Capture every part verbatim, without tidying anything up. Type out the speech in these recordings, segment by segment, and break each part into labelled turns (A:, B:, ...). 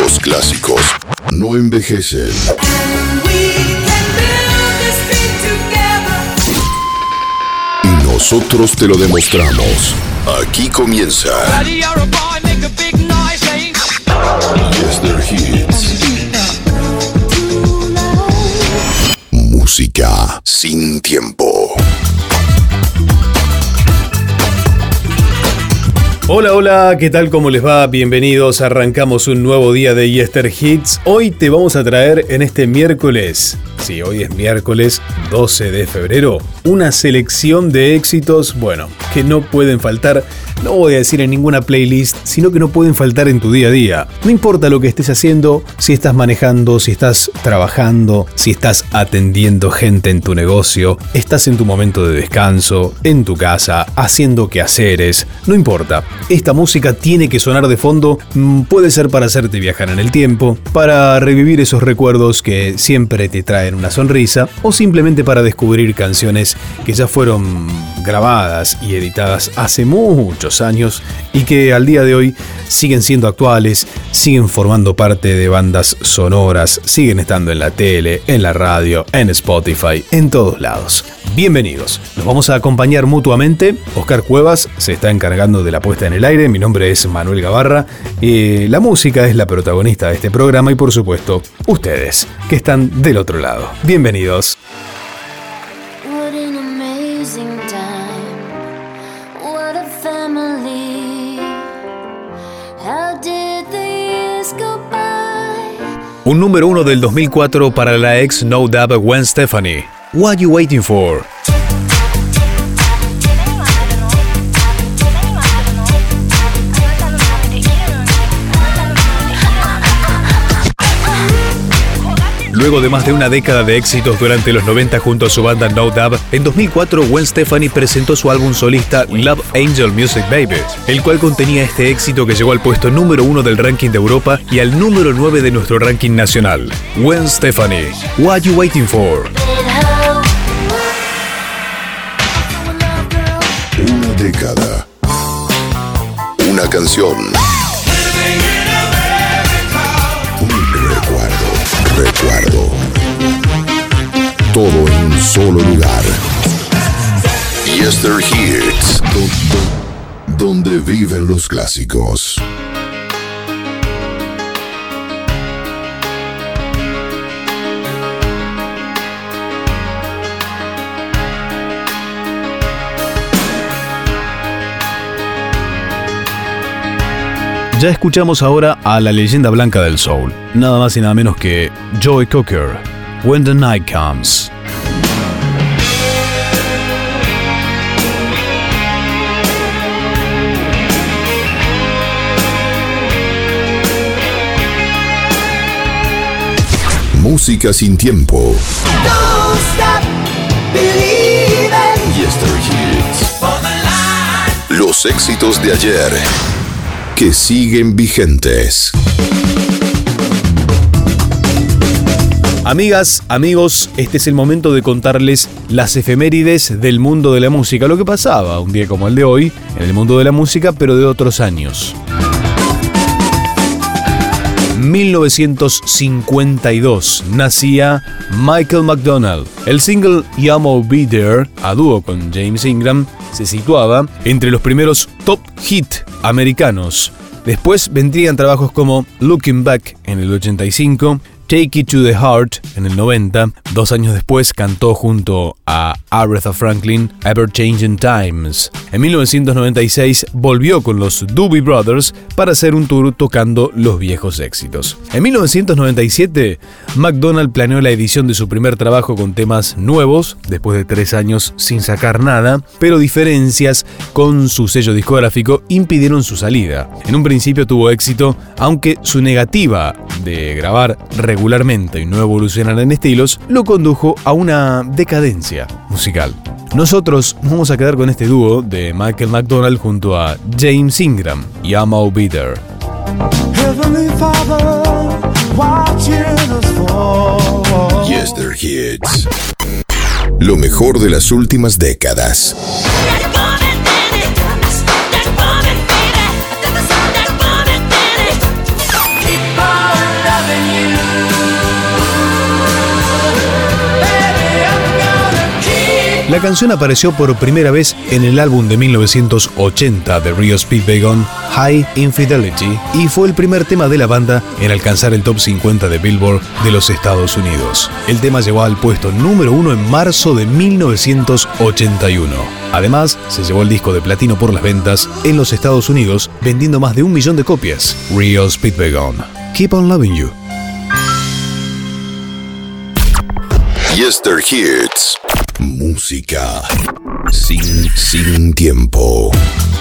A: Los clásicos no envejecen. Y nosotros te lo demostramos. Aquí comienza Yester Hits. Música sin tiempo.
B: Hola, hola, ¿qué tal? ¿Cómo les va? Bienvenidos, arrancamos un nuevo día de Yester Hits. Hoy te vamos a traer en este miércoles, sí, hoy es miércoles doce de febrero, una selección de éxitos, bueno, que no pueden faltar, no voy a decir en ninguna playlist, sino que no pueden faltar en tu día a día. No importa lo que estés haciendo, si estás manejando, si estás trabajando, si estás atendiendo gente en tu negocio, estás en tu momento de descanso, en tu casa, haciendo quehaceres, no importa. Esta música tiene que sonar de fondo, puede ser para hacerte viajar en el tiempo, para revivir esos recuerdos que siempre te traen una sonrisa, o simplemente para descubrir canciones que ya fueron grabadas y editadas hace muchos años y que al día de hoy siguen siendo actuales, siguen formando parte de bandas sonoras, siguen estando en la tele, en la radio, en Spotify, en todos lados. Bienvenidos, nos vamos a acompañar mutuamente. Oscar Cuevas se está encargando de la puesta en el aire, mi nombre es Manuel Gabarra, y la música es la protagonista de este programa y por supuesto ustedes que están del otro lado. Bienvenidos. Un número uno del dos mil cuatro para la ex No Doubt Gwen Stefani. What You Waiting For? Luego de más de una década de éxitos durante los noventa junto a su banda No Doubt, en dos mil cuatro Gwen Stefani presentó su álbum solista Love Angel Music Baby, el cual contenía este éxito que llegó al puesto número uno del ranking de Europa y al número nueve de nuestro ranking nacional. Gwen Stefani, What You Waiting For?
A: Una década. Una canción. Recuerdo. Todo en un solo lugar. Yester Hits. Donde viven los clásicos.
B: Ya escuchamos ahora a la leyenda blanca del soul, nada más y nada menos que Joe Cocker, When the Night Comes.
A: Música sin tiempo. Don't stop believing. Yester Hits. Los éxitos de ayer que siguen vigentes.
B: Amigas, amigos, este es el momento de contarles las efemérides del mundo de la música, lo que pasaba un día como el de hoy en el mundo de la música, pero de otros años. mil novecientos cincuenta y dos nacía Michael McDonald. El single I'll Be There, a dúo con James Ingram, se situaba entre los primeros top hit americanos. Después vendrían trabajos como Looking Back en el ochenta y cinco, Take It to the Heart en el noventa. Dos años después cantó junto a Aretha Franklin Ever Changing Times. En mil novecientos noventa y seis volvió con los Doobie Brothers para hacer un tour tocando los viejos éxitos. En mil novecientos noventa y siete, McDonald planeó la edición de su primer trabajo con temas nuevos, después de tres años sin sacar nada, pero diferencias con su sello discográfico impidieron su salida. En un principio tuvo éxito, aunque su negativa de grabar regularmente y no evolucionar en estilos lo condujo a una decadencia musical. Nosotros nos vamos a quedar con este dúo de Michael McDonald junto a James Ingram y I'll Be There.
A: Yester Hits. Lo mejor de las últimas décadas.
C: Keep on
B: La canción apareció por primera vez en el álbum de mil novecientos ochenta de Rio Speedwagon, High Infidelity, y fue el primer tema de la banda en alcanzar el top cincuenta de Billboard de los Estados Unidos. El tema llegó al puesto número uno en marzo de mil novecientos ochenta y uno. Además, se llevó el disco de platino por las ventas en los Estados Unidos, vendiendo más de un millón de copias. Rio Speedwagon, Keep on Loving You.
A: Yester Hits. Música sin, sin tiempo.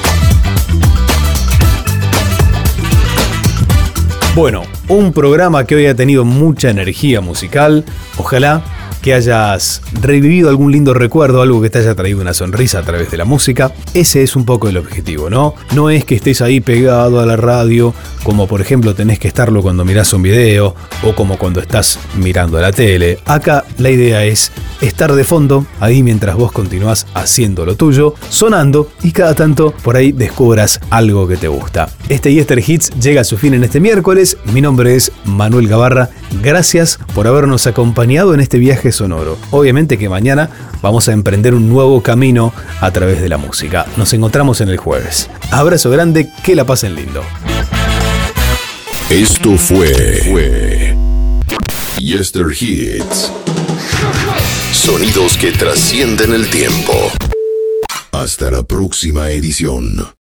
B: Bueno, un programa que hoy ha tenido mucha energía musical. Ojalá que hayas revivido algún lindo recuerdo, algo que te haya traído una sonrisa a través de la música. Ese es un poco el objetivo, ¿no? No es que estés ahí pegado a la radio, como por ejemplo tenés que estarlo cuando mirás un video o como cuando estás mirando la tele. Acá la idea es estar de fondo, ahí mientras vos continuás haciendo lo tuyo, sonando, y cada tanto por ahí descubras algo que te gusta. Este Yester Hits llega a su fin en este miércoles. Mi nombre es Manuel Gabarra. Gracias por habernos acompañado en este viaje sonoro. Obviamente que mañana vamos a emprender un nuevo camino a través de la música. Nos encontramos en el jueves. Abrazo grande, que la pasen lindo.
A: Esto fue, fue Yester Hits. Sonidos que trascienden el tiempo. Hasta la próxima edición.